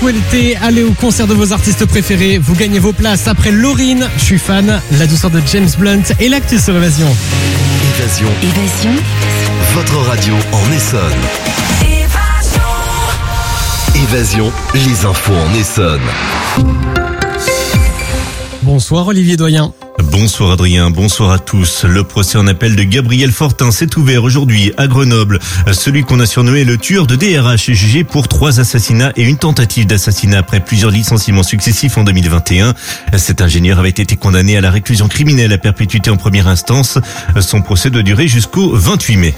souhaitez aller au concert de vos artistes préférés, vous gagnez vos places après Lauryn, je suis fan, la douceur de James Blunt et l'actu sur Évasion. Évasion. Votre radio en Essonne. Évasion, les infos en Essonne. Bonsoir Olivier Doyen. Bonsoir Adrien, bonsoir à tous. Le procès en appel de Gabriel Fortin s'est ouvert aujourd'hui à Grenoble. Celui qu'on a surnommé le tueur de DRH est jugé pour 3 assassinats et une tentative d'assassinat après plusieurs licenciements successifs en 2021. Cet ingénieur avait été condamné à la réclusion criminelle à perpétuité en première instance. Son procès doit durer jusqu'au 28 mai.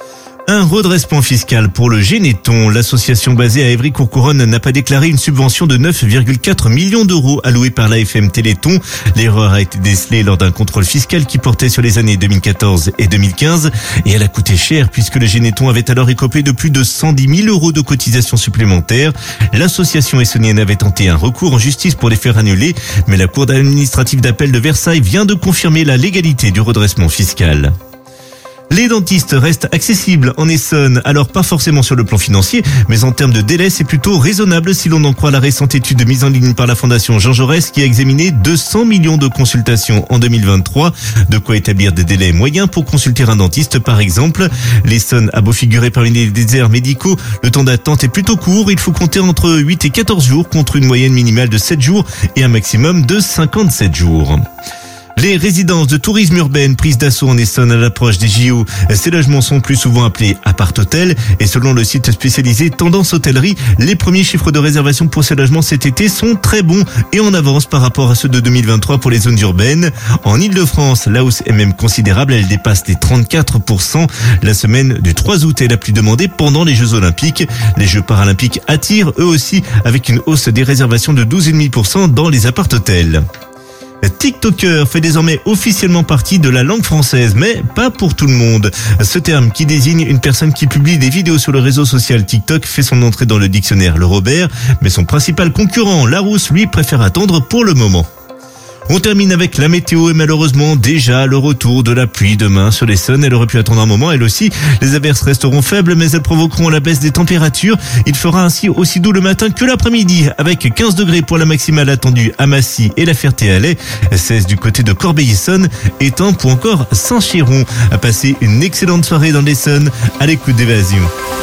Un redressement fiscal pour le Généton. L'association basée à Évry-Courcouronnes n'a pas déclaré une subvention de 9,4 millions d'euros allouée par l'AFM Téléthon. L'erreur a été décelée lors d'un contrôle fiscal qui portait sur les années 2014 et 2015 et elle a coûté cher puisque le Généton avait alors écopé de plus de 110 000 euros de cotisations supplémentaires. L'association essonnienne avait tenté un recours en justice pour les faire annuler, mais la Cour administrative d'appel de Versailles vient de confirmer la légalité du redressement fiscal. Les dentistes restent accessibles en Essonne, alors pas forcément sur le plan financier, mais en termes de délai, c'est plutôt raisonnable si l'on en croit la récente étude mise en ligne par la Fondation Jean Jaurès qui a examiné 200 millions de consultations en 2023. De quoi établir des délais moyens pour consulter un dentiste par exemple. L'Essonne a beau figurer parmi les déserts médicaux, le temps d'attente est plutôt court, il faut compter entre 8 et 14 jours contre une moyenne minimale de 7 jours et un maximum de 57 jours. Les résidences de tourisme urbaine prises d'assaut en Essonne à l'approche des JO. Ces logements sont plus souvent appelés appart-hôtel et selon le site spécialisé Tendance Hôtellerie, les premiers chiffres de réservation pour ces logements cet été sont très bons et en avance par rapport à ceux de 2023 pour les zones urbaines. En Ile-de-France, la hausse est même considérable, elle dépasse les 34%. La semaine du 3 août est la plus demandée pendant les Jeux Olympiques. Les Jeux Paralympiques attirent eux aussi avec une hausse des réservations de 12,5% dans les appart-hôtels. TikToker fait désormais officiellement partie de la langue française, mais pas pour tout le monde. Ce terme qui désigne une personne qui publie des vidéos sur le réseau social TikTok fait son entrée dans le dictionnaire Le Robert, mais son principal concurrent, Larousse, lui, préfère attendre pour le moment. On termine avec la météo et malheureusement déjà le retour de la pluie demain sur l'Essonne. Elle aurait pu attendre un moment, elle aussi. Les averses resteront faibles mais elles provoqueront la baisse des températures. Il fera ainsi aussi doux le matin que l'après-midi avec 15 degrés pour la maximale attendue à Massy et la Ferté-Alais, 16 du côté de Corbeil-Essonnes et tant pour encore Saint-Chéron. À passer une excellente soirée dans l'Essonne à l'écoute d'Évasion.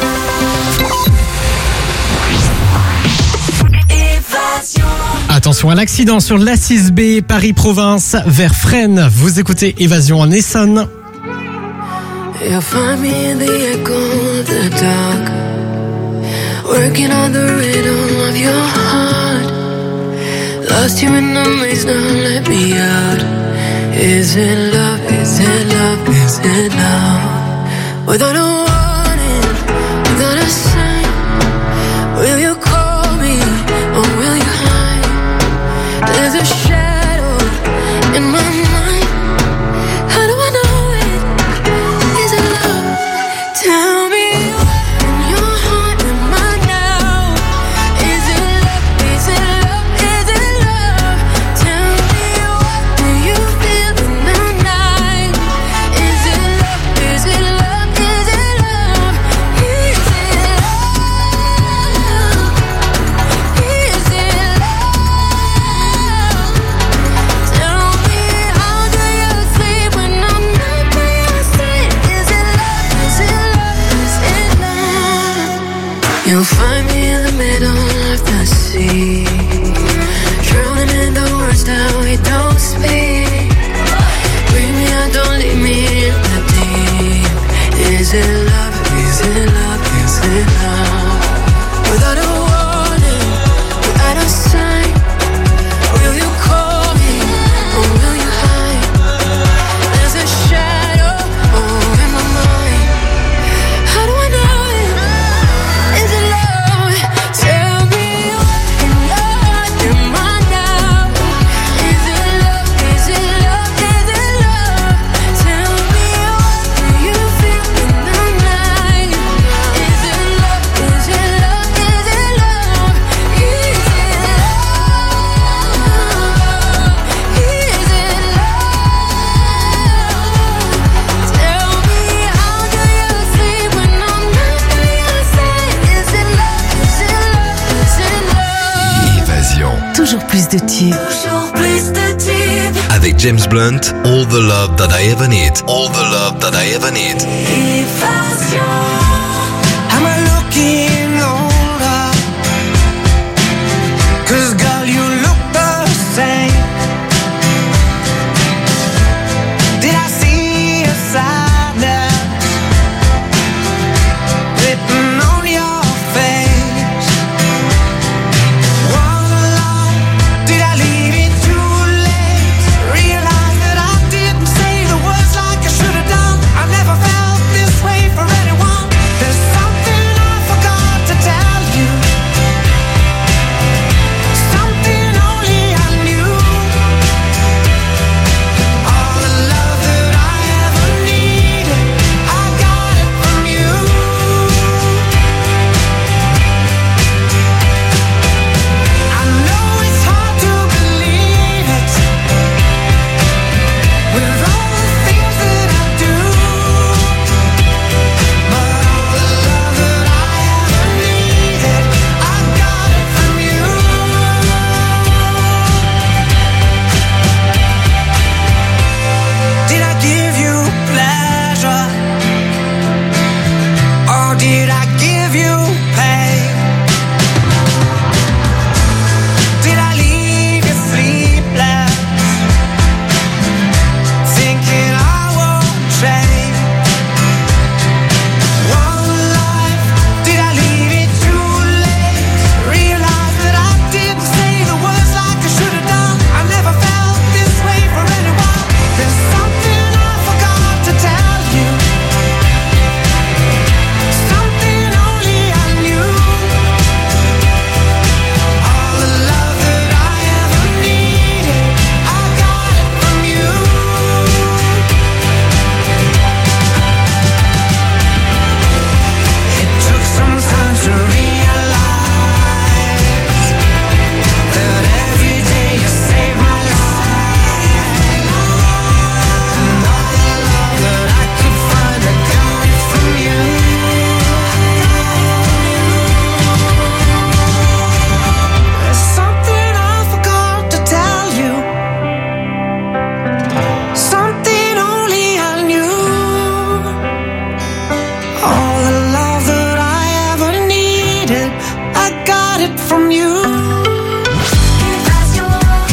Attention à l'accident sur l'A6B Paris-Province vers Fresnes. Vous écoutez Évasion en Essonne. You'll find me in the echo of the dark, working on the rhythm of your heart. Lost you in the maze, now let me out. Is it love, is it love, is it love? Without a warning, without a sign, will you call me or will you hide? There's a shadow in my mind. How do I know it? Is it love? Tell me what's in your heart and mind now. Is it love? Is it love? Is it love? Tell me what do you feel in the night? Is it love? Is it love? Is it love? Is it love? Is it love? Tell me how do you sleep when I'm not by your side? Is it love? Is it love? Is it love? You'll find me in the middle of the sea, drowning in the words that we don't speak. Bring me out, don't leave me in the deep. Is it love? Is it love? Is it love? Without a warning, without a sign, will you call me or will you hide? There's a shadow in my mind. How do I know it? Is it love? Tell me what's in your heart and mind now. Is it love? Is it love? Is it love? Tell me what do you feel in the de tubes. Toujours plus de tubes. Avec James Blunt, All the Love That I Ever Need. All the Love That I Ever Need. Évasion. Am I looking older? 'Cause girl, you look the same. Did I see a sadness written on your face? One lie, did I leave it too late? Realize that I didn't say the words like I should have done. I never felt this way for anyone. There's something I forgot to tell you. Something only I knew. All the love that I ever needed, I got it from you. I know it's hard to believe it, with all the things that I do. But all the love that I ever needed, I got it from you. Did I give you pleasure, or did I give you pain? Did I leave you sleepless, thinking I won't change? One life, did I leave it too late? Realize that I didn't say the words like I should have done. I never felt this way for anyone. There's something I forgot to tell you. Something only I knew. All the love that I ever needed, I got it from you. It took some time to realize that every day you saved my life. And all the love that I could find, I got it from you. There's something I forgot to tell you. Something only I knew. All the love that I ever needed, I got it from you. Évasion.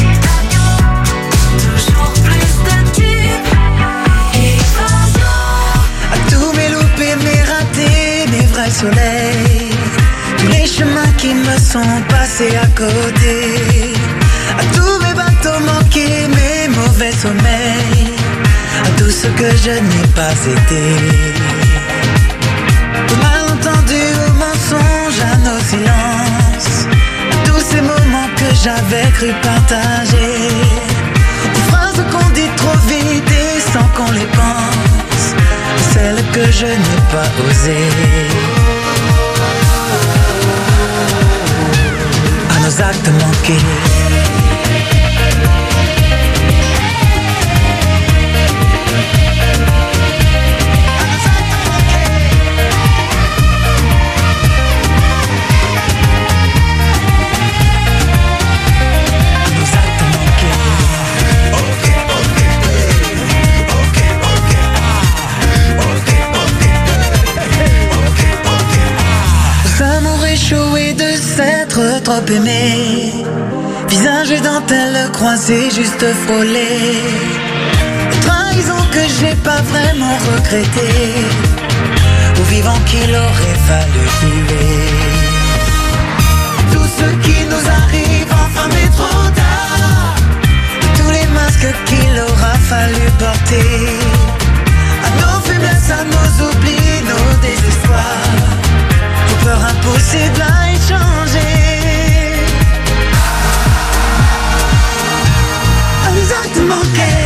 Toujours plus de tubes. Évasion. À tous mes loupés, mes ratés, mes vrais soleils, tous les chemins qui me sont passés à côté, à tous mes bateaux manqués, mes mauvais sommeils, à tout ce que je n'ai pas été, aux malentendus, aux mensonges, à nos silences, à tous ces moments que j'avais cru partager, aux phrases qu'on dit trop vite et sans qu'on les pense, celles que je n'ai pas osées, à nos actes manqués. Amour échoué de s'être trop aimé, visage et dentelle croisée juste frôlé, trahison que j'ai pas vraiment regretté, au vivant qu'il aurait fallu vivre. Tout ce qui nous arrive enfin mais trop tard, tous les masques qu'il aura fallu porter, à nos faiblesses, à nos oublis, nos désespoirs, aux peurs impossibles à échanger, à nos actes manqués.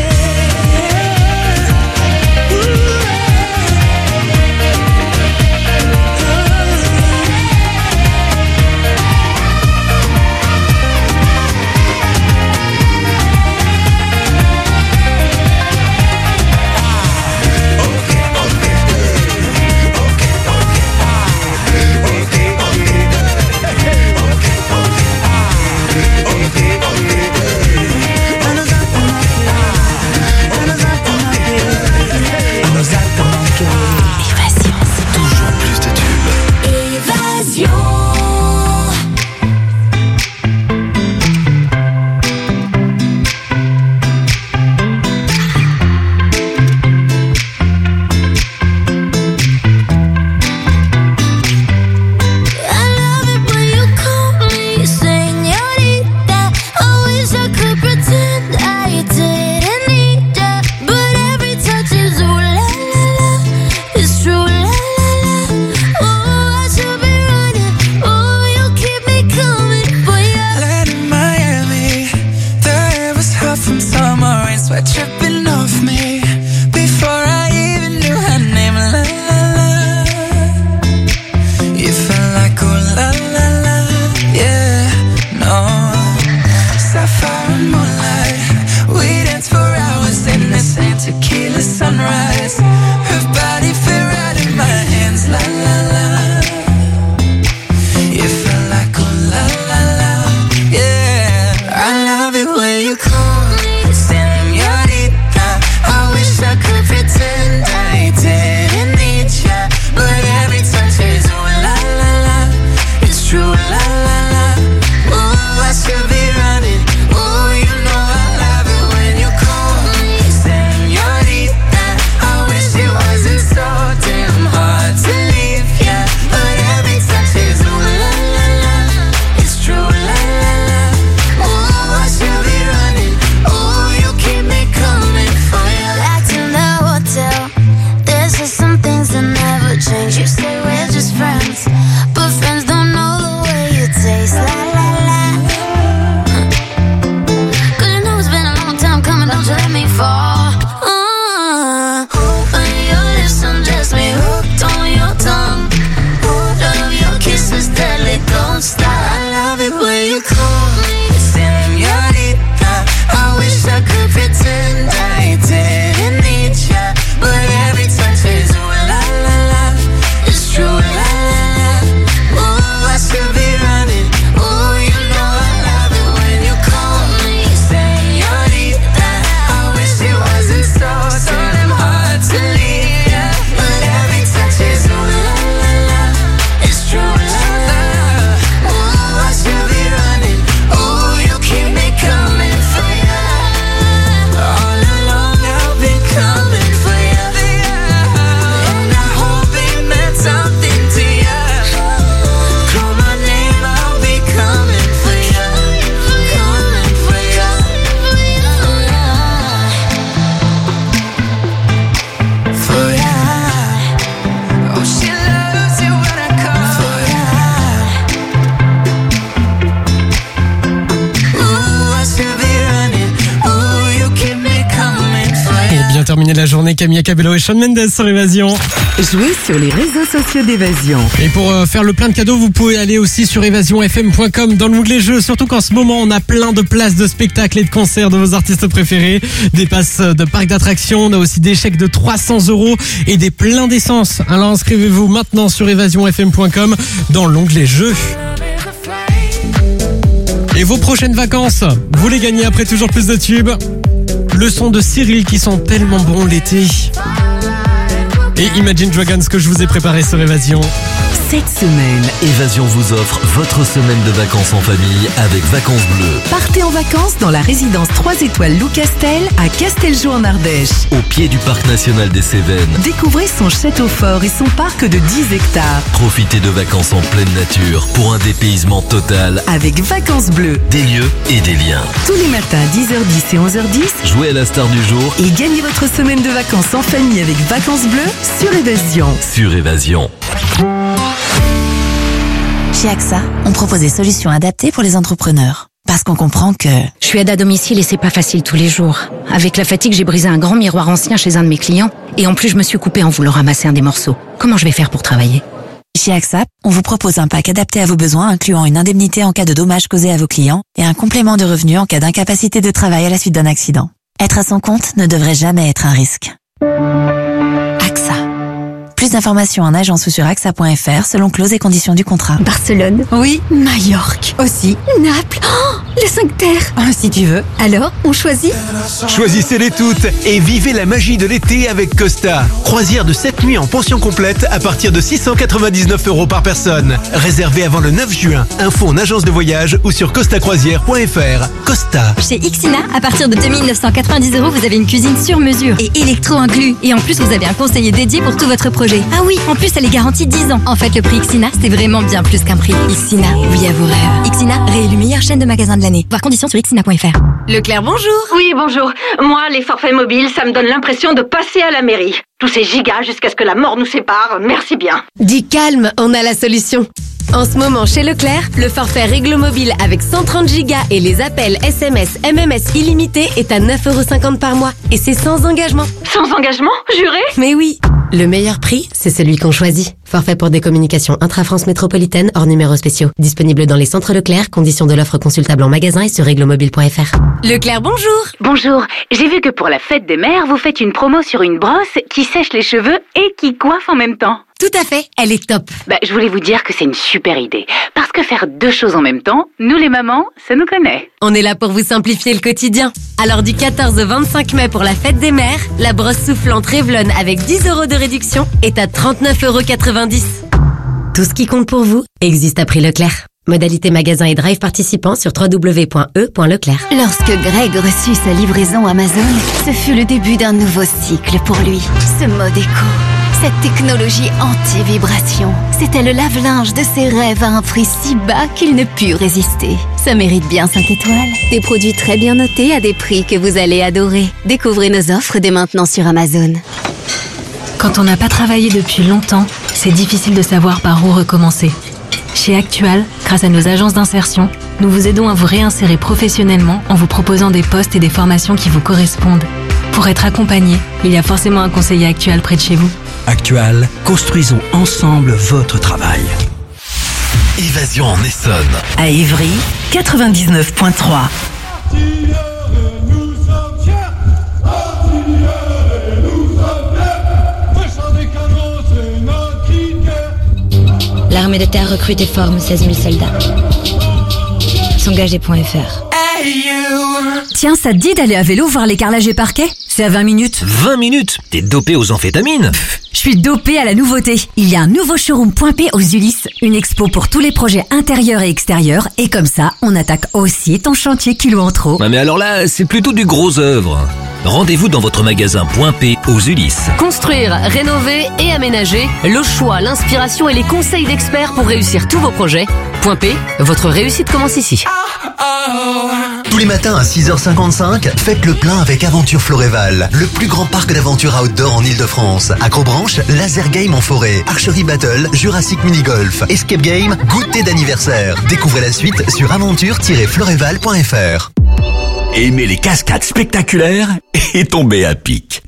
terminer la journée, Camilla Cabello et Shawn Mendes sur Évasion. Jouez sur les réseaux sociaux d'Évasion. Et pour faire le plein de cadeaux, vous pouvez aller aussi sur évasionfm.com dans l'onglet jeux. Surtout qu'en ce moment, on a plein de places de spectacles et de concerts de vos artistes préférés. Des passes de parcs d'attractions, on a aussi des chèques de 300 € et des pleins d'essence. Alors inscrivez-vous maintenant sur évasionfm.com dans l'onglet jeux. Et vos prochaines vacances, vous les gagnez après toujours plus de tubes. Le son de Cyril qui sont tellement bons l'été. Et Imagine Dragons que je vous ai préparé sur Évasion. Cette semaine, Évasion vous offre votre semaine de vacances en famille avec Vacances Bleues. partez en vacances dans la résidence 3 étoiles Lou Castel à Casteljo en Ardèche. Au pied du Parc National des Cévennes. Découvrez son château fort et son parc de 10 hectares. Profitez de vacances en pleine nature pour un dépaysement total. Avec Vacances Bleues. Des lieux et des liens. Tous les matins à 10h10 et 11h10. Jouez à la star du jour Et gagnez votre semaine de vacances en famille avec Vacances Bleues sur Évasion. sur Évasion. Chez AXA, on propose des solutions adaptées pour les entrepreneurs. Parce qu'on comprend que... Je suis aide à domicile et c'est pas facile tous les jours. Avec la fatigue, j'ai brisé un grand miroir ancien chez un de mes clients. Et en plus, je me suis coupée en voulant ramasser un des morceaux. Comment je vais faire pour travailler ? Chez AXA, on vous propose un pack adapté à vos besoins, incluant une indemnité en cas de dommages causés à vos clients et un complément de revenu en cas d'incapacité de travail à la suite d'un accident. Être à son compte ne devrait jamais être un risque. AXA. Plus d'informations en agence ou sur axa.fr selon clauses et conditions du contrat. Barcelone. Oui. Majorque. Aussi. Naples. Oh, les 5 terres. Si tu veux. Alors, on choisit ? Choisissez-les toutes et vivez la magie de l'été avec Costa. Croisière de 7 nuits en pension complète à partir de 699 € par personne. Réservé avant le 9 juin. Info en agence de voyage ou sur costacroisière.fr. Costa. Chez Ixina, à partir de 2990 €, vous avez une cuisine sur mesure et électro inclus. Et en plus, vous avez un conseiller dédié pour tout votre projet. Ah oui, en plus, elle est garantie 10 ans. En fait, le prix Ixina, c'est vraiment bien plus qu'un prix. Ixina, oui à vos rêves. Ixina, réélu meilleure chaîne de magasins de l'année. Voir conditions sur ixina.fr. Leclerc, bonjour. Oui, bonjour. Moi, les forfaits mobiles, ça me donne l'impression de passer à la mairie. Tous ces gigas jusqu'à ce que la mort nous sépare, merci bien. Dis calme, on a la solution. En ce moment, chez Leclerc, le forfait Réglo Mobile avec 130 Go et les appels SMS, MMS illimités est à 9,50 € par mois. Et c'est sans engagement. Sans engagement, juré ? Mais oui, le meilleur prix, c'est celui qu'on choisit. Forfait pour des communications intra-France métropolitaine hors numéros spéciaux. Disponible dans les centres Leclerc, conditions de l'offre consultable en magasin et sur réglomobile.fr. Leclerc, bonjour. Bonjour. J'ai vu que pour la fête des mères, vous faites une promo sur une brosse qui sèche les cheveux et qui coiffe en même temps. Tout à fait, elle est top. Je voulais vous dire que c'est une super idée. Parce que faire deux choses en même temps, nous les mamans, ça nous connaît. On est là pour vous simplifier le quotidien. Alors du 14 au 25 mai pour la fête des mères, la brosse soufflante Revlon avec 10 € de réduction est à 39,90 €. Tout ce qui compte pour vous existe à prix Leclerc. Modalité magasin et drive participants sur www.e.leclerc. Lorsque Greg reçut sa livraison Amazon, ce fut le début d'un nouveau cycle pour lui. Ce mode éco, cette technologie anti-vibration, c'était le lave-linge de ses rêves à un prix si bas qu'il ne put résister. Ça mérite bien 5 étoiles. Des produits très bien notés à des prix que vous allez adorer. Découvrez nos offres dès maintenant sur Amazon. Quand on n'a pas travaillé depuis longtemps, c'est difficile de savoir par où recommencer. Chez Actual, grâce à nos agences d'insertion, nous vous aidons à vous réinsérer professionnellement en vous proposant des postes et des formations qui vous correspondent. Pour être accompagné, il y a forcément un conseiller Actual près de chez vous. Actual, construisons ensemble votre travail. Évasion en Essonne. À Ivry, 99.3. L'armée de terre recrute et forme 16 000 soldats. S'engager.fr. Tiens, ça te dit d'aller à vélo voir les carrelages et parquets ? C'est à 20 minutes. 20 minutes ? T'es dopé aux amphétamines ? Je suis dopée à la nouveauté. Il y a un nouveau showroom Point P aux Ulysses. Une expo pour tous les projets intérieurs et extérieurs. Et comme ça, on attaque aussi ton chantier kilo en trop. Ouais, mais alors là, c'est plutôt du gros œuvre. Rendez-vous dans votre magasin Point P aux Ulysses. Construire, rénover et aménager, le choix, l'inspiration et les conseils d'experts pour réussir tous vos projets. Point P, votre réussite commence ici. Tous les matins à 6h55, faites le plein avec Aventure Floréval, le plus grand parc d'aventure outdoor en Ile-de-France. Acrobranche, laser game en forêt, archery battle, Jurassic mini-golf, escape game, goûter d'anniversaire. Découvrez la suite sur aventure-floréval.fr. Aimez les cascades spectaculaires et tombez à pic.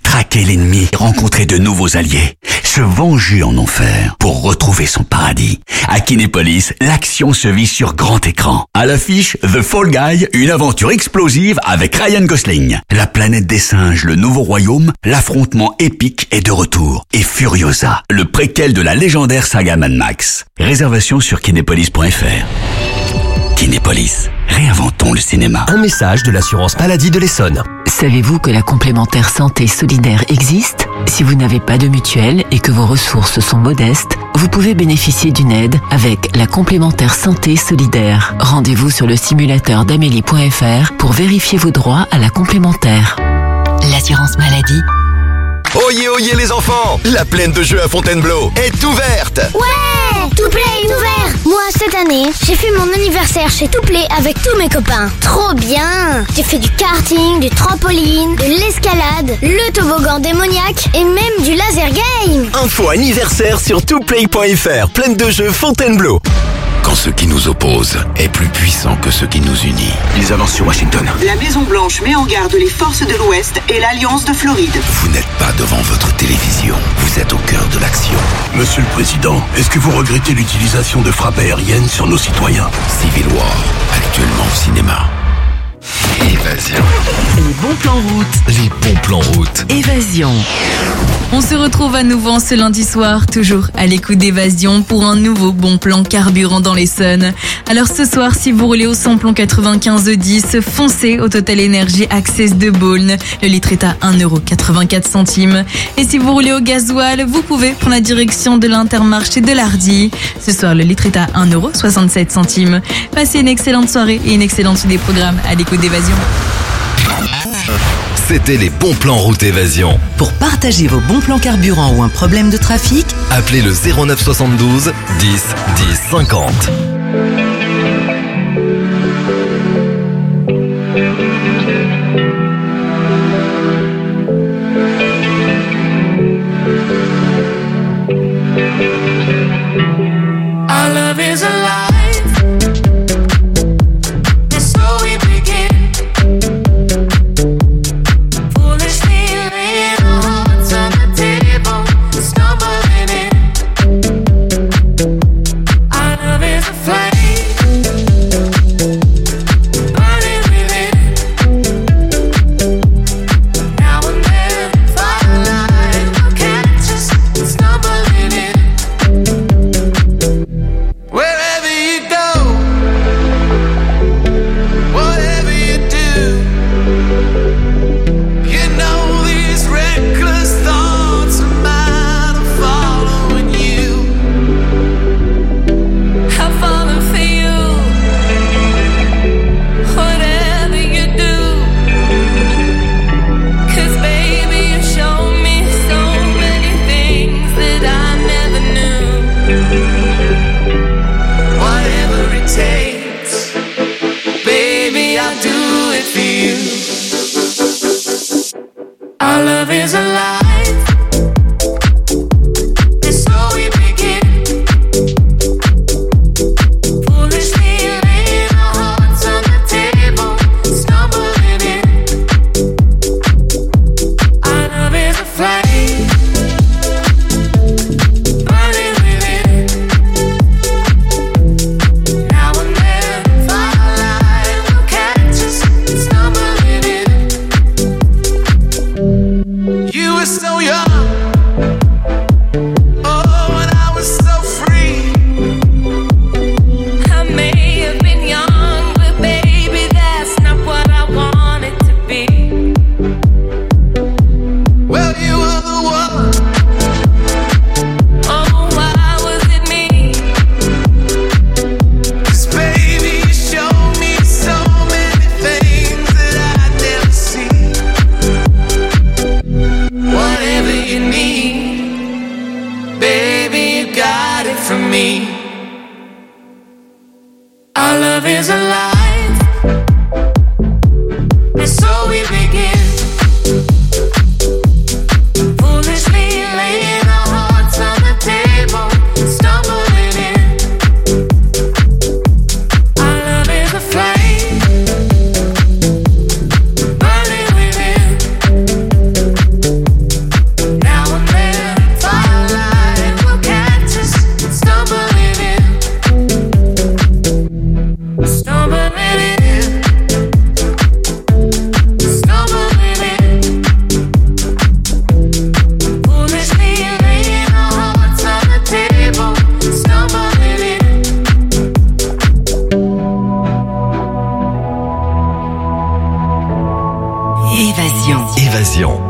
traquer l'ennemi, rencontrer de nouveaux alliés, se venger en enfer pour retrouver son paradis. À Kinépolis, l'action se vit sur grand écran. À l'affiche, The Fall Guy, une aventure explosive avec Ryan Gosling. La planète des singes, le nouveau royaume, l'affrontement épique est de retour. Et Furiosa, le préquel de la légendaire saga Mad Max. Réservation sur kinépolis.fr. Kinépolis, réinventons le cinéma. Un message de l'assurance maladie de l'Essonne. Savez-vous que la complémentaire santé solidaire existe ? Si vous n'avez pas de mutuelle et que vos ressources sont modestes, vous pouvez bénéficier d'une aide avec la complémentaire santé solidaire. Rendez-vous sur le simulateur d'Amélie.fr pour vérifier vos droits à la complémentaire. L'assurance maladie. Oyez, oyez les enfants, la plaine de jeux à Fontainebleau est ouverte. Ouais, Touplay est ouvert. Moi, cette année, j'ai fait mon anniversaire chez Touplay avec tous mes copains. Trop bien. J'ai fait du karting, du trampoline, de l'escalade, le toboggan démoniaque et même du laser game. Info anniversaire sur touplay.fr, plaine de jeux Fontainebleau. Quand ce qui nous oppose est plus puissant que ce qui nous unit. Ils avancent sur Washington. La Maison-Blanche met en garde les forces de l'Ouest et l'Alliance de Floride. Vous n'êtes pas devant votre télévision, vous êtes au cœur de l'action. Monsieur le Président, est-ce que vous regrettez l'utilisation de frappes aériennes sur nos citoyens ? Civil War, actuellement au cinéma. Évasion. Les bons plans route. Les bons plans route. Évasion. On se retrouve à nouveau en ce lundi soir, toujours à l'écoute d'Évasion pour un nouveau bon plan carburant dans l'Essonne. Alors ce soir, si vous roulez au samplon 95-10, foncez au Total Energy Access de Beaune. Le litre est à 1,84 €. Et si vous roulez au gasoil, vous pouvez prendre la direction de l'Intermarché de l'Hardy. Ce soir, le litre est à 1,67 €. Passez une excellente soirée et une excellente suite des programmes à l'écoute d'Évasion. C'était les bons plans route Évasion. Pour partager vos bons plans carburant ou un problème de trafic, Appelez le 09 72 10 10 50. Our love is alive. And so we begin. Foolishly laying our hearts on the table, stumbling in. Our love is a flame, burning within. Now and then, firelight will catch us stumbling in. Wherever you go, whatever you do, you know these reckless thoughts are mine, I'm following you. I'm falling for you. Whatever you do, 'cause baby you show me so many things that I never knew. Whatever it takes, baby, I'll do it for you. Our love is alive, and so we begin. Foolishly laying our hearts on the table, stumbling in. Our love is a flame, burning within. Now and then, firelight will catch us stumbling in. You were so young, oh, and I was so free. I may have been young, but baby, that's not what I wanted to be. Well, you were the one. Oh, why was it me? 'Cause baby, you showed me so many things that I'd never see. Whatever you need, baby, you got it from me. Our love is alive, and so we begin. Foolishly laying our hearts on the table, stumbling in. Our love is a flame, burning within.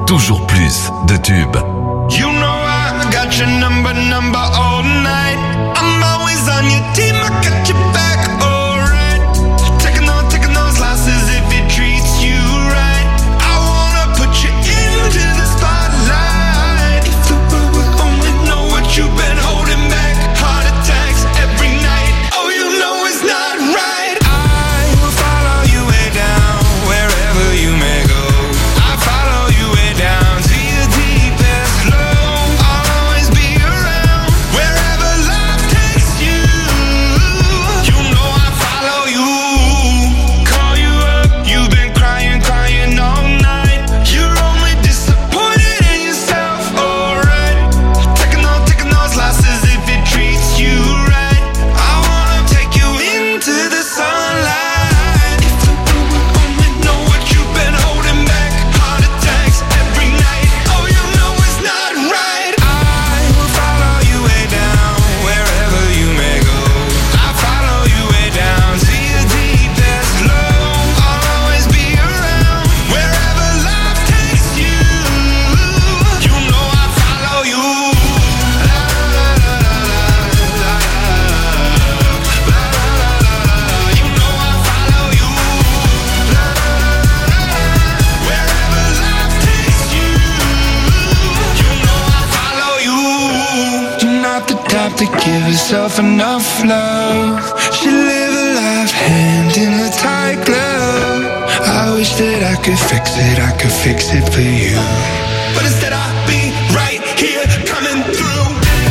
toujours plus de tubes. You know I got your number all night. I'm always on your team, I got your back, alright. Taking those losses if it treats you right. I wanna put you into the spotlight. If the world would only know what you've been holding back. Heart attacks every night. Oh, you know it's not right. I will follow you way down, wherever you may go. I follow you way down to your deepest low. I'll always be around, wherever life takes you. You know I follow you. Call you up, you've been crying all night. You're only disappointed in yourself, alright. Taking those losses if it treats you right. I wanna take you into the sunlight. If the world would only know what you've been holding back. Heart attacks every night. Oh, you know it's not right. I will follow you way down, wherever you may go. I follow you way down to your deepest low. I'll always be around, wherever life takes you. You know I follow you. You know I follow you. Wherever life takes you. You know I follow you. You're not the type to give yourself enough love. Should live a life hand in a tight glove. I wish that I could fix it for you. But instead I'll be right here coming through.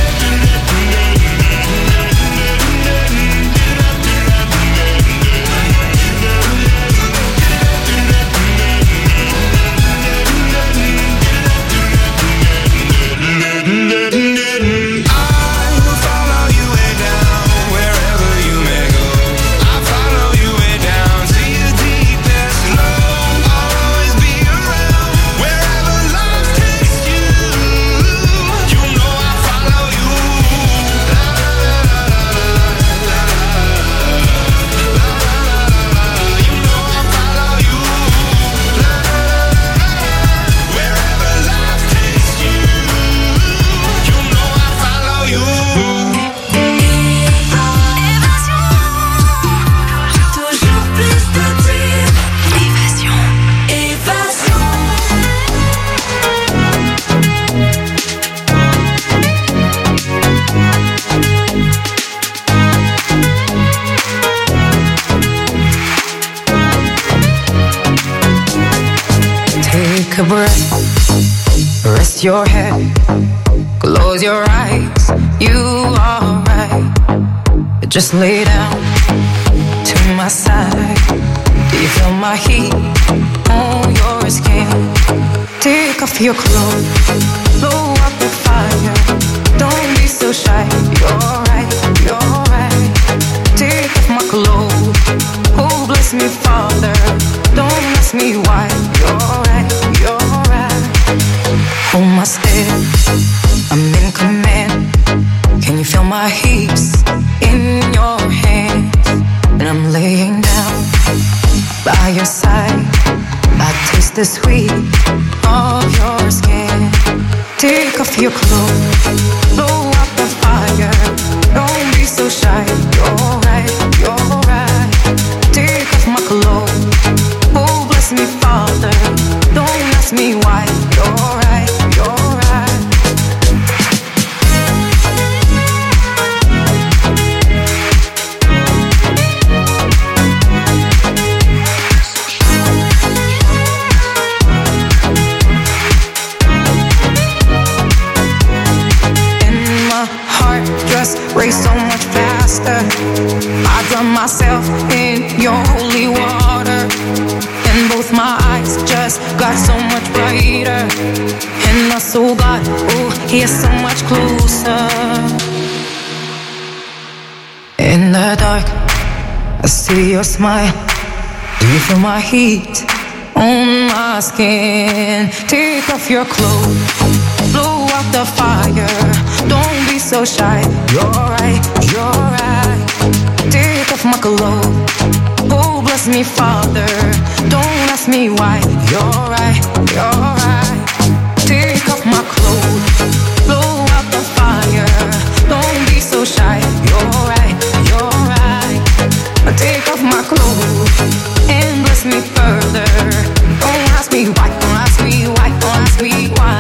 I will follow you way down, wherever you may go. I follow you way down to your deepest low. I'll always be around, wherever life takes you. You know I follow you. You know I follow you. Wherever life takes you. You know I follow you. Toujours plus de tubes. Évasion. Take a breath, rest your head, close your eyes, you are right. Just lay down to my side. Do you feel my heat on your skin? Take off your clothes, blow up the fire. Don't be so shy, you're right, you're right. Take off my clothes, oh bless me Father. Don't ask me why, you're right, you're right. Hold my step, I'm in command. Can you feel my heat in your hands? And I'm laying down by your side. I taste the sweet of your skin. Take off your clothes, blow up the fire. Don't be so shy, you're right, you're right. Take off my clothes, oh bless me Father. Don't ask me why, you're right, you're right. Race so much faster. I drown myself in your holy water, and both my eyes just got so much brighter. And my soul got, oh, here so much closer. In the dark, I see your smile. Do you feel my heat on my skin? Take off your clothes, blow out the fire. Don't be so shy, you're right, you're right. Take off my clothes, oh bless me Father. Don't ask me why, you're right, you're right. so shy. You're right. I take off my clothes and bless me further. Don't ask me why, don't ask me why, don't ask me why.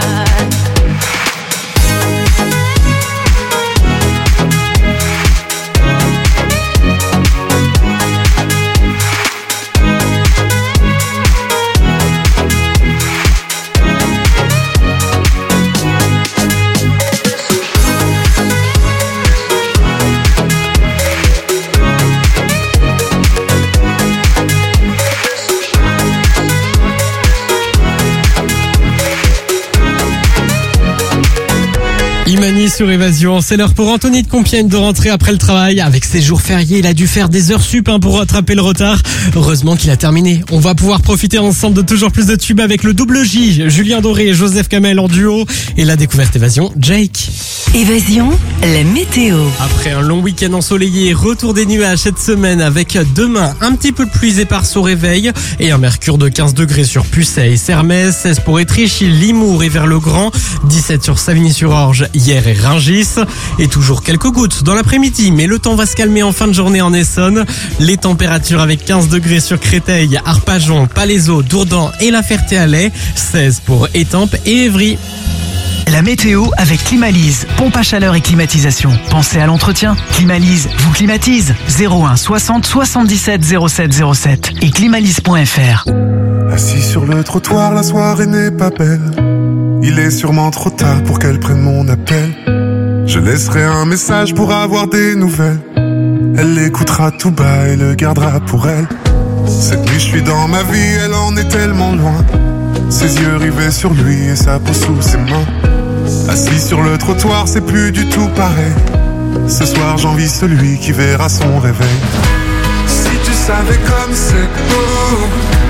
Imani sur Évasion, c'est l'heure pour Anthony de Compiègne de rentrer après le travail. Avec ses jours fériés, il a dû faire des heures sup pour rattraper le retard. Heureusement qu'il a terminé. On va pouvoir profiter ensemble de toujours plus de tubes avec le double J, Julien Doré et Joseph Kamel en duo. Et la découverte Évasion, Jake. Évasion, la météo. Après un long week-end ensoleillé, retour des nuages cette semaine avec demain un petit peu de pluie éparse au réveil et un mercure de 15 degrés sur Pucet et Sermez, 16 pour Étréchy, Limours et Vers-le-Grand, 17 sur Savigny-sur-Orge, Hier et Rungis, et toujours quelques gouttes dans l'après-midi, mais le temps va se calmer en fin de journée en Essonne. Les températures avec 15 degrés sur Créteil, Arpajon, Palaiseau, Dourdan et La Ferté-Alais, 16 pour Étampes et Évry. La météo avec Climalise, pompe à chaleur et climatisation. Pensez à l'entretien. Climalise vous climatise. 01 60 77 07 07 et climalise.fr. Assis sur le trottoir, la soirée n'est pas belle. Il est sûrement trop tard pour qu'elle prenne mon appel. Je laisserai un message pour avoir des nouvelles. Elle l'écoutera tout bas et le gardera pour elle. Cette nuit je suis dans ma vie, elle en est tellement loin. Ses yeux rivés sur lui et sa peau sous ses mains. Assis sur le trottoir, c'est plus du tout pareil. Ce soir j'envie celui qui verra son réveil. Si tu savais comme c'est beau,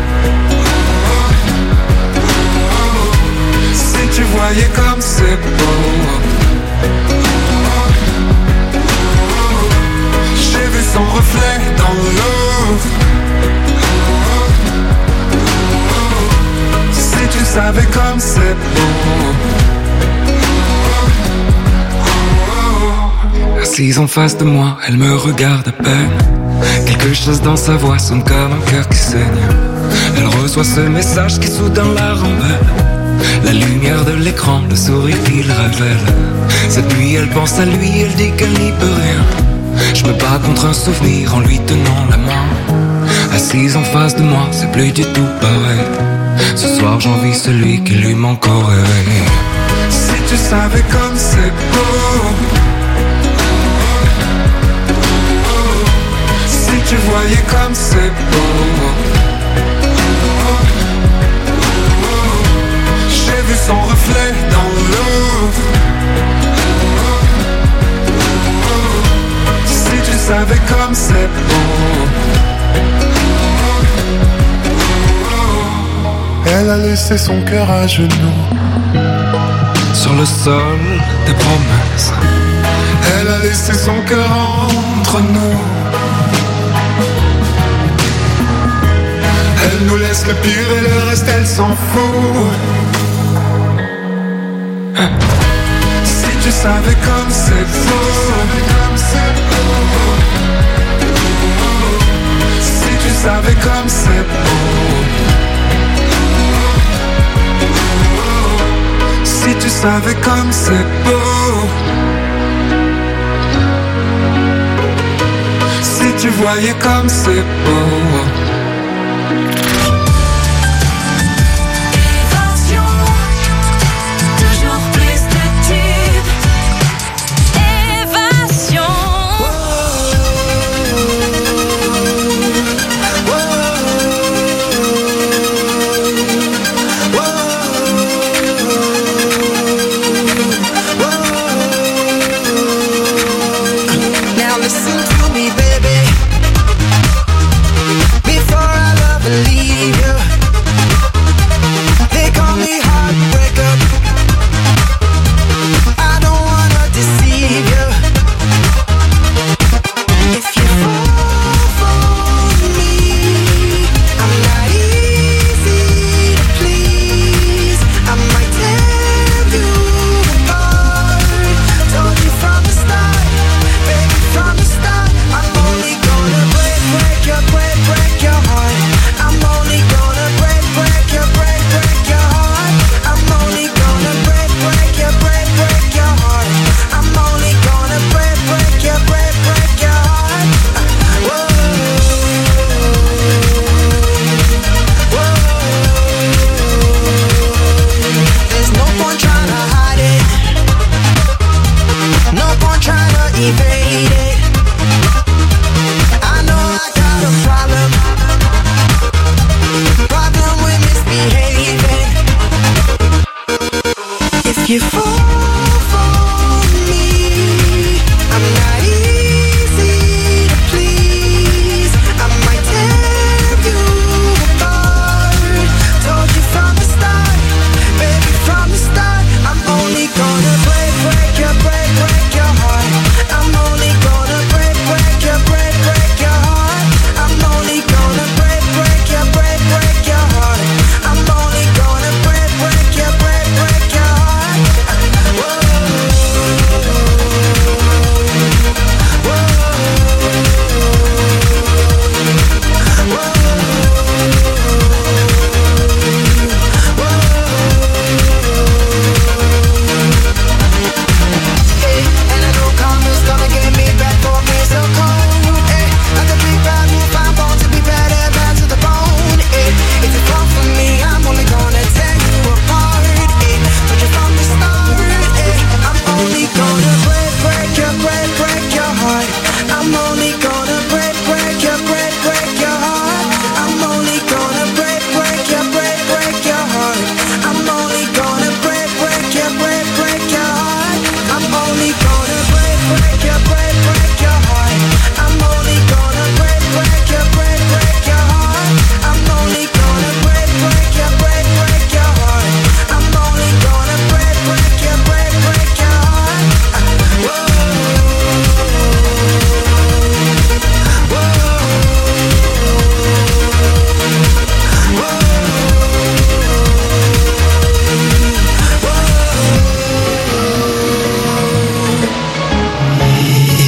si tu voyais comme c'est beau. J'ai vu son reflet dans l'eau. Si tu savais comme c'est beau. Assise en face de moi, elle me regarde à peine. Quelque chose dans sa voix sonne comme un cœur qui saigne. Elle reçoit ce message qui soudain la rembelle. La lumière de l'écran, le sourire qu'il révèle. Cette nuit elle pense à lui, elle dit qu'elle n'y peut rien. Je me bats contre un souvenir en lui tenant la main. Assise en face de moi, c'est plus du tout pareil. Ce soir j'envie celui qui lui manque au réveil. Si tu savais comme c'est beau. Si tu voyais comme c'est beau. J'ai vu son reflet dans l'eau. Si tu savais comme c'est beau. Elle a laissé son cœur à genoux sur le sol des promesses. Elle a laissé son cœur entre nous. Elle nous laisse le pire et le reste elle s'en fout. Si tu savais comme c'est beau. Si tu savais comme c'est beau. Si tu savais comme c'est beau. Si tu voyais comme c'est beau.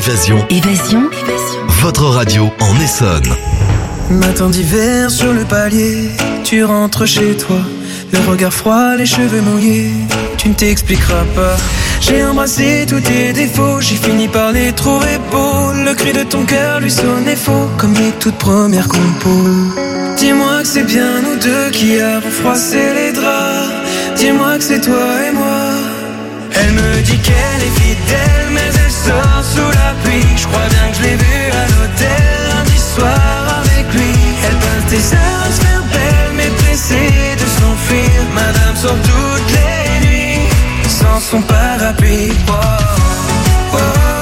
Évasion. Évasion. Votre radio en Essonne. Matin d'hiver sur le palier, tu rentres chez toi, le regard froid, les cheveux mouillés, tu ne t'expliqueras pas. J'ai embrassé tous tes défauts, j'ai fini par les trouver beaux. Le cri de ton cœur lui sonnait faux, comme les toutes premières compos. Dis-moi que c'est bien nous deux qui avons froissé les draps. Dis-moi que c'est toi et moi. Elle me dit qu'elle est fidèle, mais elle sort sous la pluie. Je crois bien que je l'ai vue à l'hôtel lundi soir avec lui. Elle passe des heures à se faire belle, mais pressée de s'enfuir. Madame sort toutes les nuits sans son parapluie. Oh, oh, oh,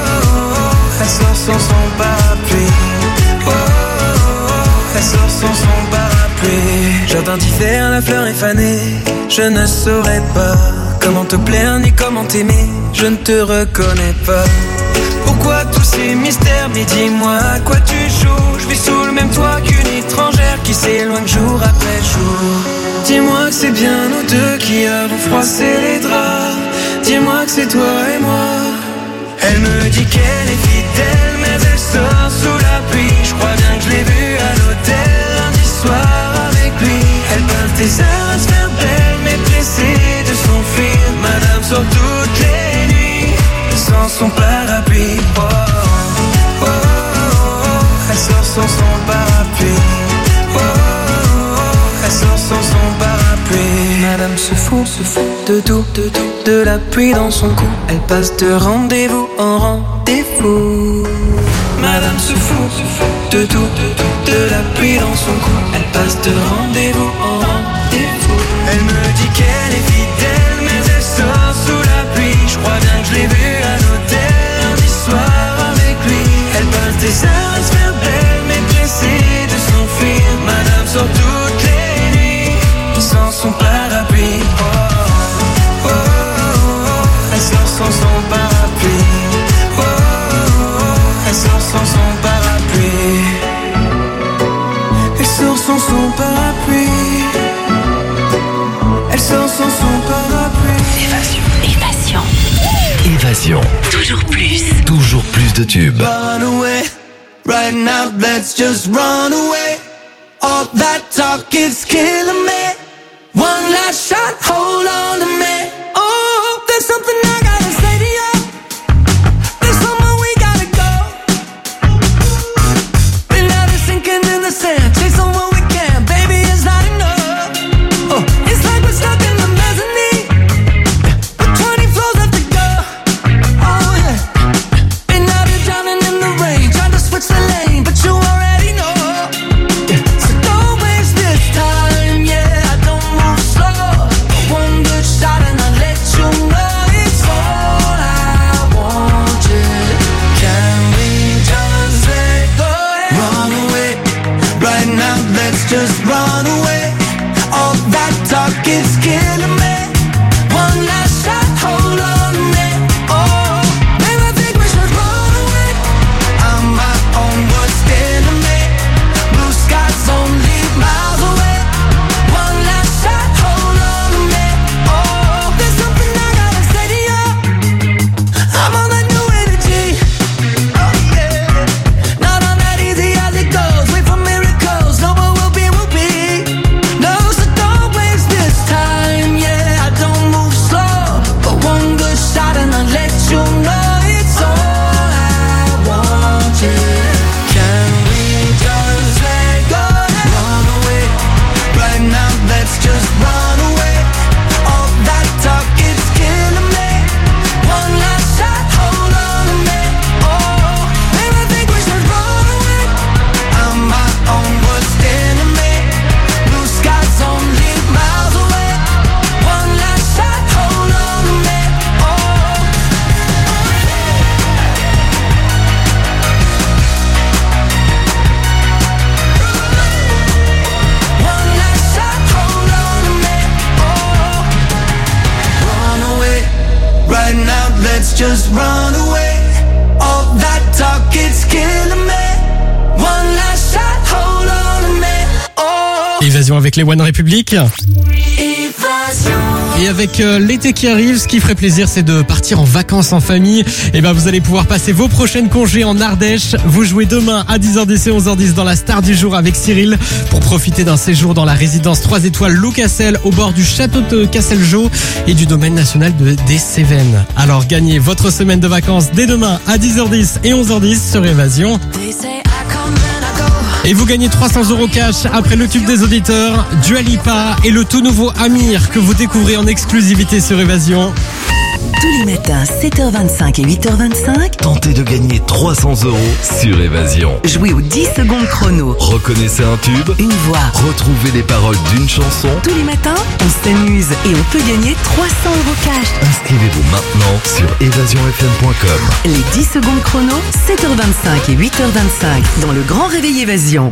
oh. Elle sort sans son parapluie. Oh, oh, oh. Elle sort sans son parapluie. Jardin d'hiver, la fleur est fanée. Je ne saurais pas comment te plaire ni comment t'aimer. Je ne te reconnais pas. Pourquoi tous ces mystères? Mais dis-moi à quoi tu joues. Je vis sous le même toit qu'une étrangère qui s'éloigne jour après jour. Dis-moi que c'est bien nous deux qui avons froissé les draps. Dis-moi que c'est toi et moi. Elle me dit qu'elle est fidèle, mais elle sort sous la pluie. Je crois bien que je l'ai vue à l'hôtel lundi soir avec lui. Elle passe des heures à se faire belle, mais pressée de s'enfuir. Madame sort toutes les nuits sans son parapluie. Oh, oh, oh, oh. Elle sort sans son parapluie. Oh, oh, oh. Elle sort sans son parapluie. Madame se fout de tout, de la pluie dans son cou. Elle passe de rendez-vous en rendez-vous. Madame se fout de tout, de la pluie dans son cou. Elle passe de rendez-vous en rendez-vous. Elle me dit qu'elle est fidèle, mais elle sort sous la pluie. Je crois bien que je l'ai vue à l'hôtel lundi soir avec lui. Elle passe des heures à se faire belle, mais pressée de s'enfuir. Madame sort toutes les nuits sans son parapluie. Oh, oh, oh, oh. Elle sort sans son parapluie. Oh, oh, oh. Elle sort sans son parapluie. Elle sort sans son parapluie. Elle sort sans son parapluie. Évasion. Évasion. Toujours plus de tubes. Run away, right now let's just run away. All that talk is killing me. One last shot, hold on to me. Oh, there's something I gotta say to you. There's somewhere we gotta go. Been out here sinking in the sand, chasing what we can, baby, it's not enough. Oh, it's like we're stuck in the mezzanine, with 20 floors left to go. Oh yeah, been out here drowning in the rain, trying to switch the lane, but you already know. Yeah. So don't waste this time, yeah, I don't move slow. One good shot and I'll let you know it's all I want, yeah. Can we just let go? Run away, right now let's just run away. All that talk is killing me. One last shot, hold on to me. Oh, baby, I think we should run away. I'm my own worst enemy. Blue skies only miles away. One last shot, hold on to me. Oh, there's something I gotta say to you. I'm on that new energy. Oh yeah, not on that easy as it goes. Wait for miracles, know what will be, will be. No, so don't waste this time. Yeah, I don't move slow, but one good shot and I'll let you know it's all I want. Yeah, can we just let go? Run away, right now let's just run away. All that talk is killing me. One last shot, hold on to me. Oh, baby, I think we should run away. I'm my own worst enemy. Blue skies only miles away. One last shot, hold on to me. Oh, one last shot, hold on to me. Oh, run away, right now let's just run away. All that talk is killing me. One last shot, hold on to me. Oh, Évasion avec les One Republic. Évasion. Et avec l'été qui arrive, ce qui ferait plaisir, c'est de partir en vacances en famille. Et ben, vous allez pouvoir passer vos prochaines congés en Ardèche. Vous jouez demain à 10h10 et 11h10 dans la Star du jour avec Cyril pour profiter d'un séjour dans la résidence 3 étoiles Loucastel au bord du château de Castelgeau et du domaine national des Cévennes. Alors, gagnez votre semaine de vacances dès demain à 10h10 et 11h10 sur Évasion. Et vous gagnez 300 € cash après le tube des auditeurs, Dua Lipa et le tout nouveau Amir que vous découvrez en exclusivité sur Évasion. Tous les matins, 7h25 et 8h25, Tentez de gagner 300 € sur Évasion. jouez aux 10 secondes chrono. Reconnaissez un tube, Une voix. retrouvez les paroles d'une chanson. Tous les matins, on s'amuse et on peut gagner 300 € cash. Inscrivez-vous maintenant sur évasionfm.com. Les 10 secondes chrono, 7h25 et 8h25 dans le grand réveil Évasion.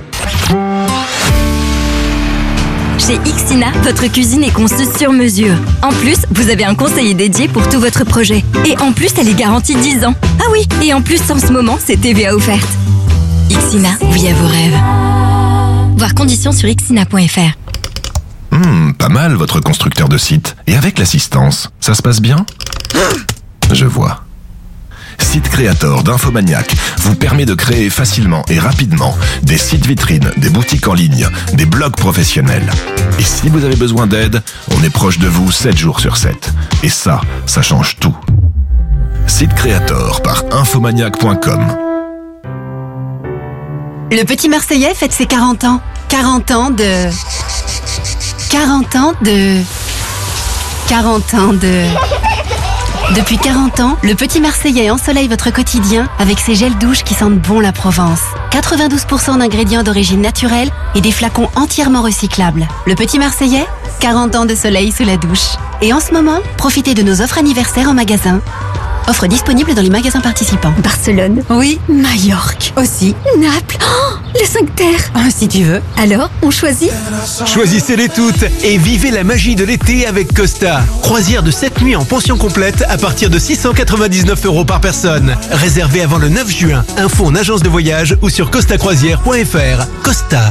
Chez Ixina, votre cuisine est conçue sur mesure. En plus, vous avez un conseiller dédié pour tout votre projet. Et en plus, elle est garantie 10 ans. Ah oui, et en plus, en ce moment, c'est TVA offerte. Ixina, oui à vos rêves. Voir conditions sur ixina.fr. Pas mal votre constructeur de site. Et avec l'assistance, ça se passe bien ? Je vois. Site Creator d'Infomaniac vous permet de créer facilement et rapidement des sites vitrines, des boutiques en ligne, des blogs professionnels. Et si vous avez besoin d'aide, on est proche de vous 7 jours sur 7. Et ça change tout. Site Creator par infomaniac.com. Le petit Marseillais fête ses 40 ans. 40 ans de... Depuis 40 ans, le petit Marseillais ensoleille votre quotidien avec ses gels douches qui sentent bon la Provence. 92% d'ingrédients d'origine naturelle et des flacons entièrement recyclables. Le petit Marseillais, 40 ans de soleil sous la douche. Et en ce moment, profitez de nos offres anniversaires en magasin. Offre disponible dans les magasins participants. Barcelone. Oui. Majorque. Aussi. Naples. Oh, les 5 terres. Si tu veux. Alors, on choisit? Choisissez-les toutes et vivez la magie de l'été avec Costa. Croisière de 7 nuits en pension complète à partir de 699 € par personne. Réservé avant le 9 juin. Info en agence de voyage ou sur costacroisière.fr. Costa.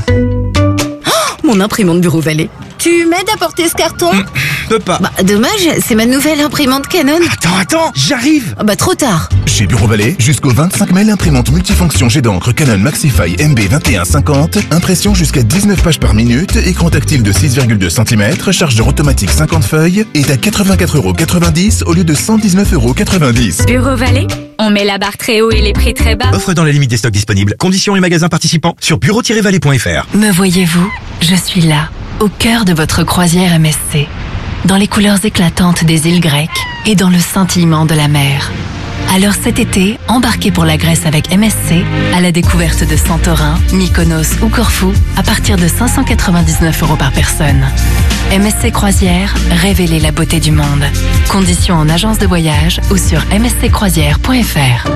Mon imprimante Bureau Vallée. Tu m'aides à porter ce carton? Peux pas. Dommage, c'est ma nouvelle imprimante Canon. Attends, j'arrive. Trop tard. Chez Bureau Vallée, jusqu'au 25 mai, l'imprimante multifonction jet d'encre Canon Maxify MB2150, impression jusqu'à 19 pages par minute, écran tactile de 6,2 cm, chargeur automatique 50 feuilles, est à 84,90 € au lieu de 119,90 €. Bureau Vallée, on met la barre très haut et les prix très bas. Offre dans la limite des stocks disponibles. Conditions et magasins participants sur bureau-vallée.fr. Me voyez-vous? Je suis là, au cœur de votre croisière MSC, dans les couleurs éclatantes des îles grecques et dans le scintillement de la mer. Alors cet été, embarquez pour la Grèce avec MSC à la découverte de Santorin, Mykonos ou Corfou à partir de 599 € par personne. MSC Croisière, révélez la beauté du monde. Conditions en agence de voyage ou sur msccroisière.fr.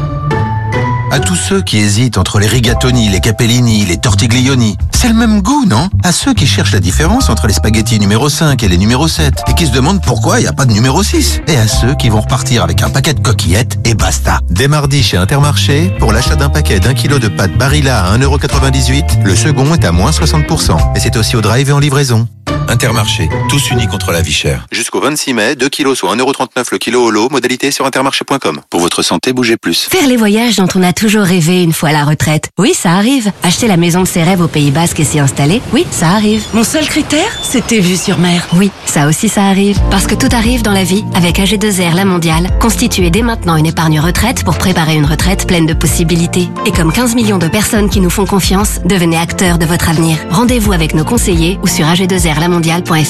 À tous ceux qui hésitent entre les rigatoni, les capellini, les tortiglioni, c'est le même goût, non? À ceux qui cherchent la différence entre les spaghettis numéro 5 et les numéro 7 et qui se demandent pourquoi il n'y a pas de numéro 6. Et à ceux qui vont repartir avec un paquet de coquillettes et basta. Dès mardi chez Intermarché, pour l'achat d'un paquet d'1 kg de pâtes Barilla à 1,98 €, le second est à moins 60%. Et c'est aussi au drive et en livraison. Intermarché, tous unis contre la vie chère. Jusqu'au 26 mai, 2 kilos soit 1,39 € le kilo au lot, modalité sur intermarché.com. Pour votre santé, bougez plus. Faire les voyages dont on a toujours rêvé une fois à la retraite. Oui, ça arrive. Acheter la maison de ses rêves au Pays Basque et s'y installer. Oui, ça arrive. Mon seul critère, c'était vue sur mer. Oui, ça aussi ça arrive. Parce que tout arrive dans la vie. Avec AG2R La Mondiale, constituez dès maintenant une épargne retraite pour préparer une retraite pleine de possibilités. Et comme 15 millions de personnes qui nous font confiance, devenez acteurs de votre avenir. Rendez-vous avec nos conseillers ou sur AG2RLamondiale.fr.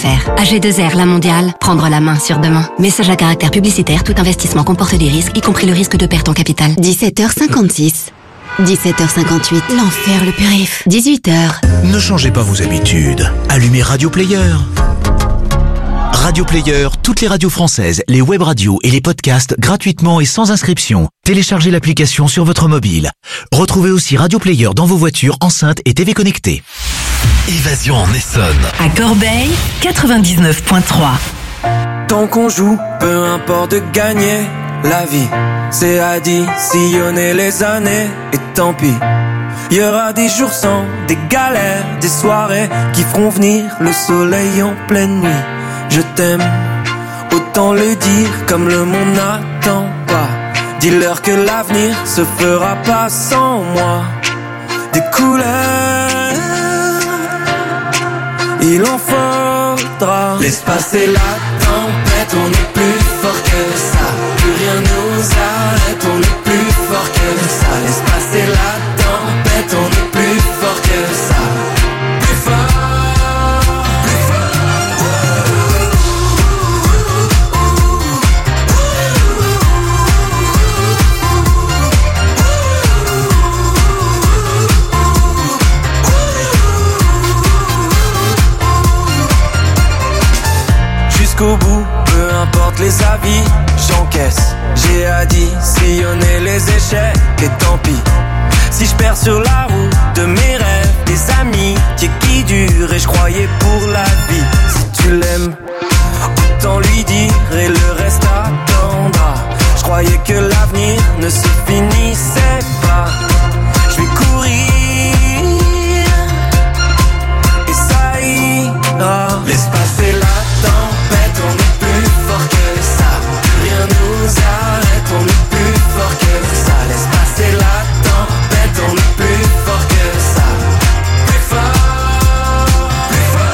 AG2R La Mondiale, prendre la main sur demain. Message à caractère publicitaire, tout investissement comporte des risques, y compris le risque de perte en capital. 17h56. 17h58. L'enfer, le périph'. 18h. Ne changez pas vos habitudes. Allumez Radio Player. Radio Player, toutes les radios françaises, les web radios et les podcasts gratuitement et sans inscription. Téléchargez l'application sur votre mobile. Retrouvez aussi Radio Player dans vos voitures, enceintes et TV connectées. Évasion en Essonne. À Corbeil, 99.3. Tant qu'on joue, peu importe de gagner. La vie, c'est additionner les années. Et tant pis, il y aura des jours sans, des galères, des soirées qui feront venir le soleil en pleine nuit. Je t'aime, autant le dire comme le monde n'attend pas. Dis-leur que l'avenir se fera pas sans moi. Des couleurs, il en faudra. Laisse passer la tempête, on est plus fort que ça. Plus rien nous arrête, on est plus fort que ça. Laisse passer la tempête, on est plus fort que ça. Plus fort, plus fort. Jusqu'au bout, peu importe les avis, j'encaisse. J'ai additionné les échecs et tant pis. Si je perds sur la route de mes rêves, des amis qui durent et je croyais pour la vie. Si tu l'aimes, autant lui dire et le reste attendra. Je croyais que l'avenir ne se finissait pas. Je vais courir et ça ira. Laisse passer la tempête, on est plus fort que ça. Rien nous arrête, on est plus fort que ça. Laisse passer la tempête, on est plus fort que ça. Plus fort, plus fort.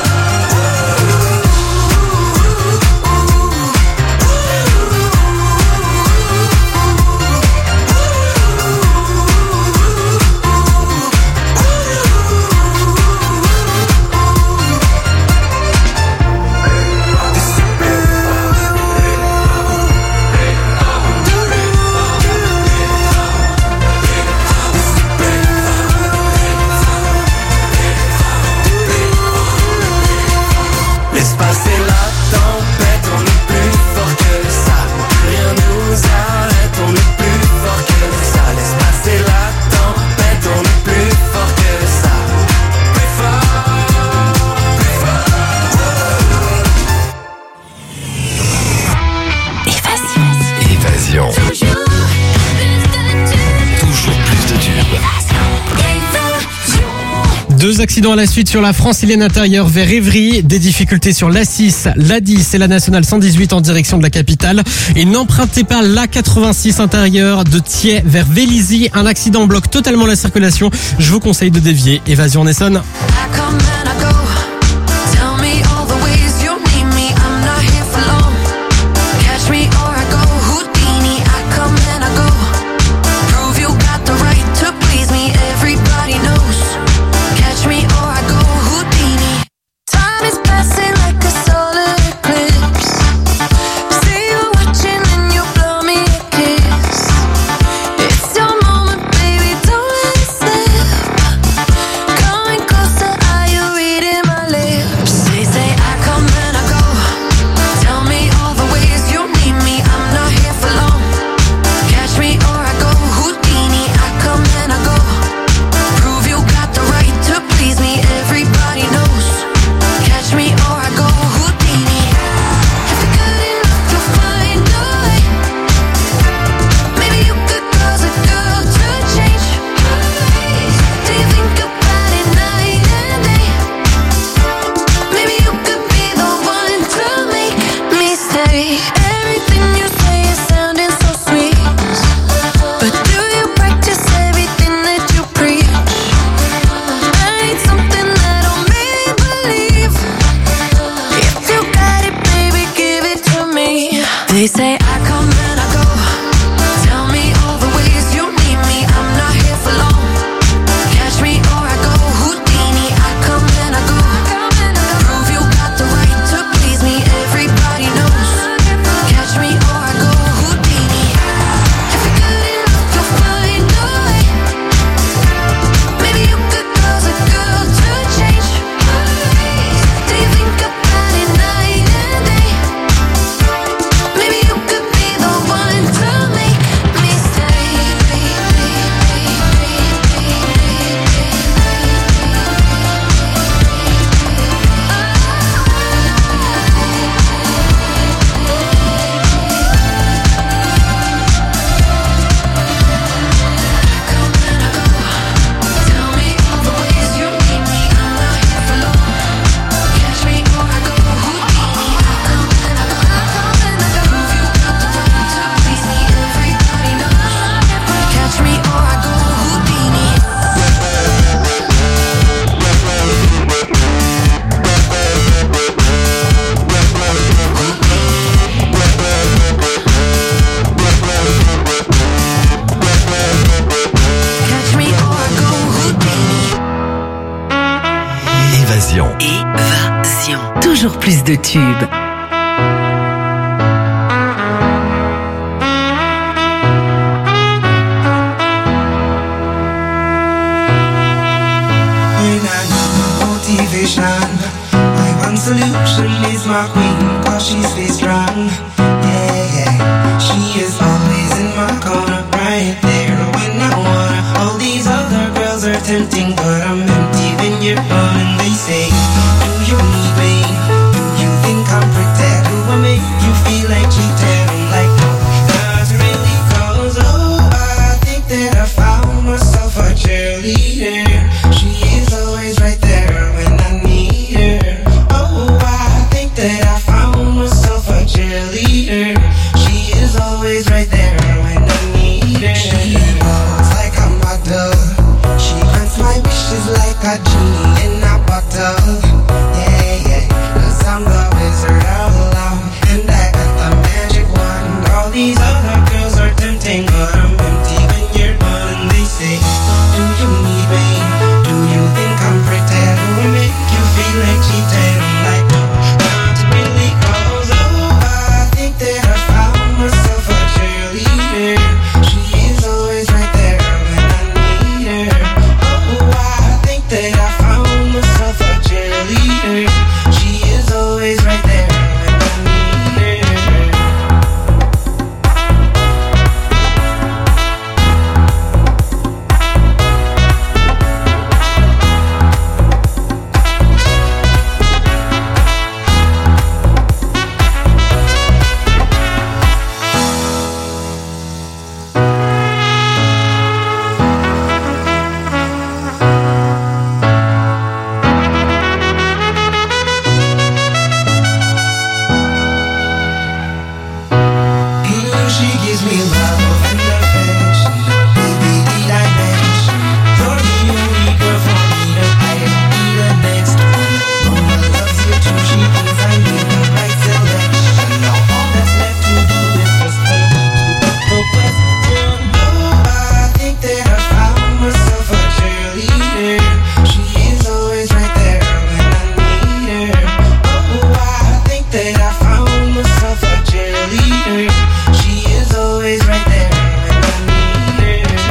Laisse passer la tempête, on est plus fort que ça. Rien nous arrête, on est plus fort que ça. Laisse passer la tempête, on est plus fort que ça. Plus fort, plus fort. Évasion. Toujours plus de tubes. Deux accidents à la suite sur la francilienne intérieure vers Évry, des difficultés sur l'A6, l'A10 et la nationale 118 en direction de la capitale. Et n'empruntez pas l'A86 intérieure de Thiais vers Vélizy. Un accident bloque totalement la circulation. Je vous conseille de dévier. Évasion en Essonne. Are you plus de tubes. My one solution is my queen, cause she stays strong. Yeah, yeah. She is always in my corner, right there when I wanna. All these other girls are tempting, but I'm empty when you're gone. And they say, do you need me? Do you think I'm pretend? Do I make you feel like cheating? I'm like, no, not really, cause I think that I found myself a cheerleader. She is always right there when I need her. Oh, I think that I found myself a cheerleader. She is always right there when I need her. She walks like a model. She grants my wishes like a genie in a bottle. Yeah, yeah, 'cause I'm the wizard of love, and I got the magic wand. All these other girls are tempting, but I'm empty when you're gone. And they say, do you need me? Do you think I'm pretend? Do I make you feel like cheating? I'm like, no, not really, 'cause I think that I found myself a cheerleader. She is always right there when I need her. Oh, I think that I found myself a cheerleader. She is always right there when I need her. She gives me love and affection. Baby, need I mention? You're the only girl for me to I don't need the next one. Mama loves you too. She thinks I made the right selection. Now all that's left to do is just hold me to the question. Oh, I think that I found myself a cheerleader. She is always right there when I need her. Oh, I think that I found myself a cheerleader. She is always right there when I need her.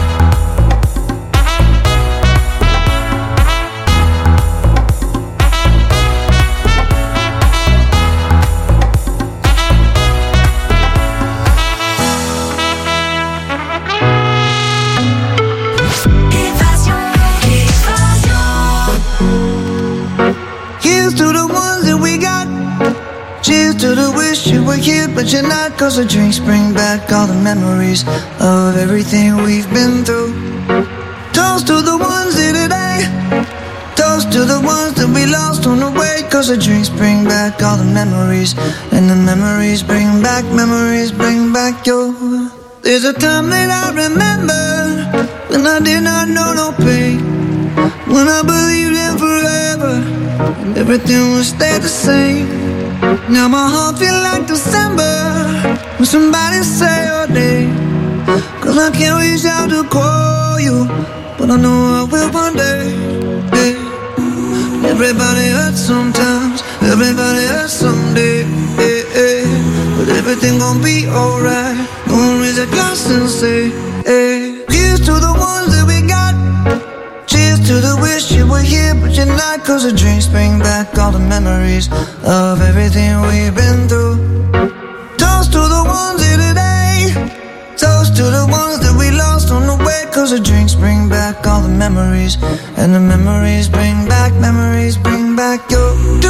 Here's to the ones that we got. Cheers to the wish you were here, but you're not. 'Cause the drinks bring back all the memories of everything we've been through. Toast to the ones here today. Toast to the ones that we lost on the way. 'Cause the drinks bring back all the memories, and the memories bring back your. There's a time that I remember when I did not know no pain, when I believed in forever and everything would stay the same. Now my heart feel like December when somebody say your name. 'Cause I can't reach out to call you, but I know I will one day. Yeah. Everybody hurts sometimes, everybody hurts someday. Yeah, yeah. But everything gon' be alright. Gonna raise a glass and say, hey. Here's to the ones that we got. Cheers to the wish you were here, but you're not. 'Cause the drinks bring back all the memories of everything we've been through. Toast to the ones here today. Toast to the ones that we lost on the way. 'Cause the drinks bring back all the memories, and the memories bring back your.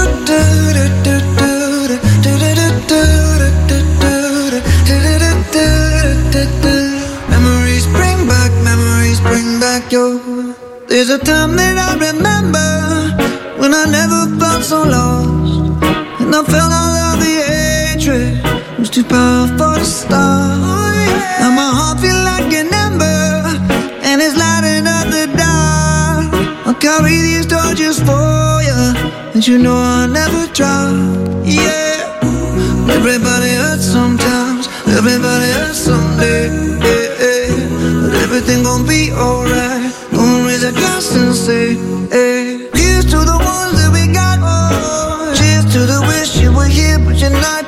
Memories bring back your. There's a time that I remember when I never felt so lost, and I felt all of the hatred. It was too powerful to stop. Now my heart feel like an ember, and it's lighting up the dark. I'll carry these torches for you, and you know I'll never drop. Yeah. Everybody hurts sometimes, everybody hurts someday. Yeah, yeah. But everything gon' be alright. Gonna raise a glass and say, hey. Here's to the ones that we got. Cheers to the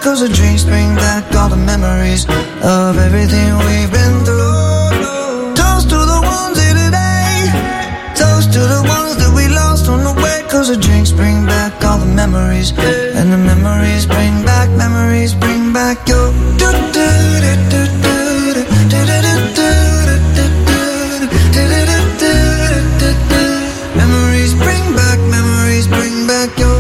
'cause the drinks bring back all the memories of everything we've been through. Toast to the ones here today, toast to the ones that we lost on the way, 'cause the drinks bring back all the memories, and the memories bring back your memories bring back your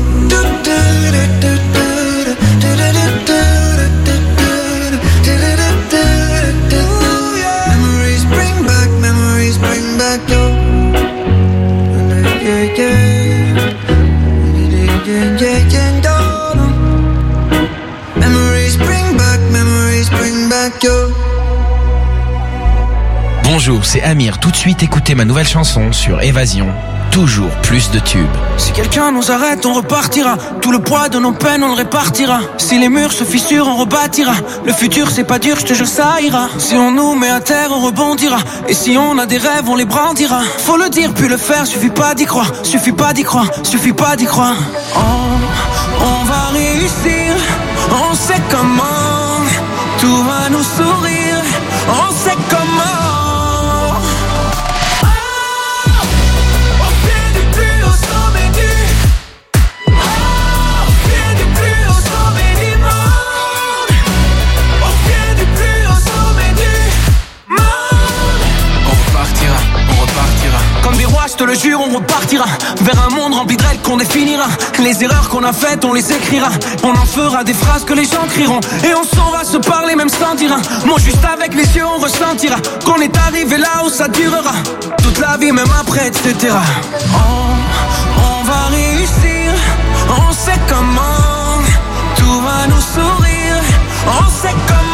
memories bring back your memories bring back your. Bonjour, c'est Amir. Tout de suite, écoutez ma nouvelle chanson sur Évasion. Toujours plus de tubes. Si quelqu'un nous arrête, on repartira. Tout le poids de nos peines, on le répartira. Si les murs se fissurent, on rebâtira. Le futur, c'est pas dur, je te jure, ça ira. Si on nous met à terre, on rebondira. Et si on a des rêves, on les brandira. Faut le dire, puis le faire, suffit pas d'y croire. Suffit pas d'y croire, suffit pas d'y croire. On va réussir, on sait comment. Tout va nous sourire, on sait comment. Je te le jure, on repartira vers un monde rempli de règles qu'on définira. Les erreurs qu'on a faites, on les écrira. On en fera des phrases que les gens crieront. Et on s'en va se parler même sans dire un mot. Juste avec les yeux, on ressentira qu'on est arrivé là où ça durera toute la vie, même après, etc. On va réussir, on sait comment. Tout va nous sourire, on sait comment.